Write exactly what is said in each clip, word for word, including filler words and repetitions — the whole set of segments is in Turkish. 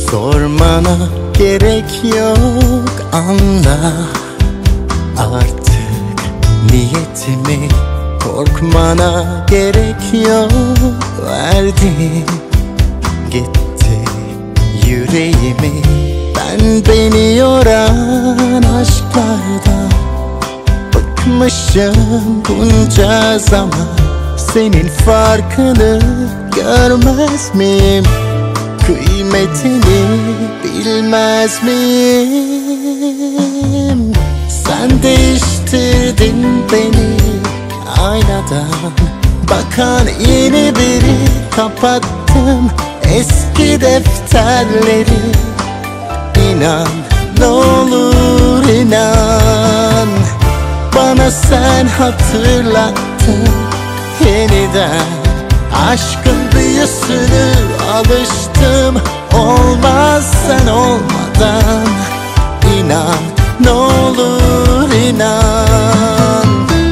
Sormana gerek yok, anla artık niyetimi. Korkmana gerek yok, verdim gitti yüreğimi. Ben beni yoran aşklardan bıkmışım bunca zaman. Senin farkını görmez miyim? Kıymetini bilmez miyim? Sen değiştirdin beni aynadan bakan yeni biri. Kapattım eski defterleri. İnan, ne olur inan, bana sen hatırlattın yeniden. Aşkın büyüsünü alıştım, olmaz sen olmadan. İnan, ne olur inan.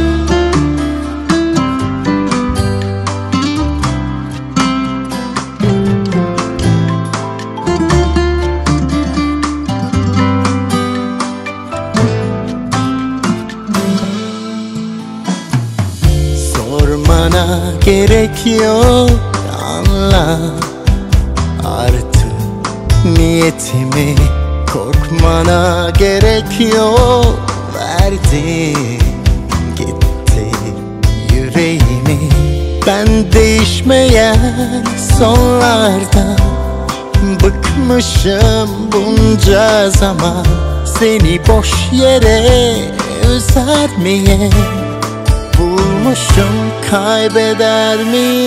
Sormana gerek yok, anla artık niyetimi. Korkmana gerek yok, verdim gitti yüreğimi. Ben değişmeyen sonlardan bıkmışım bunca zaman. Seni boş yere üzer miyim? Bulmuşum, kaybeder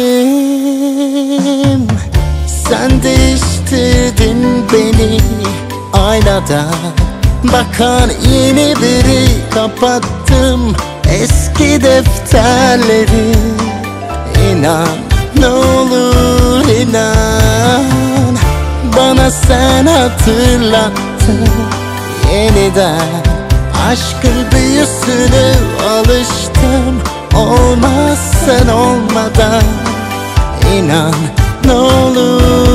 miyim? Sen değiştirdin beni aynadan bakan yeni biri. Kapattım eski defterleri. İnan, ne olur inan, bana sen hatırlattın yeniden. Aşkın büyüsünü alıştım, olmaz sen olmadan. İnan, ne olur